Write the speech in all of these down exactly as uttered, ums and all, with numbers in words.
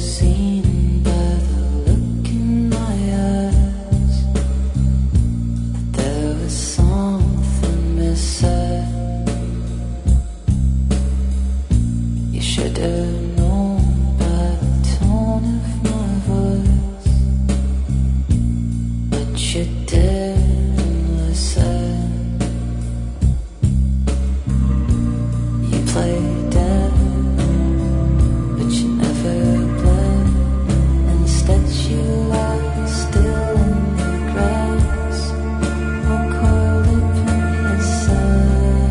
seen by the look in my eyes that there was something missing. You should have known by the tone of my voice, but you didn't listen. You played dead, but you never played. Instead you lie still in the grass, all curled up in your side.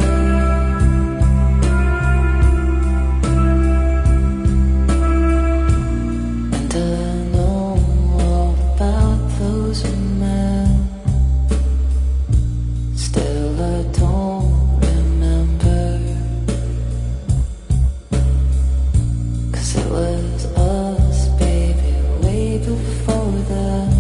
And I know all about those men, still I don't remember, 'cause it was us, baby, way before that.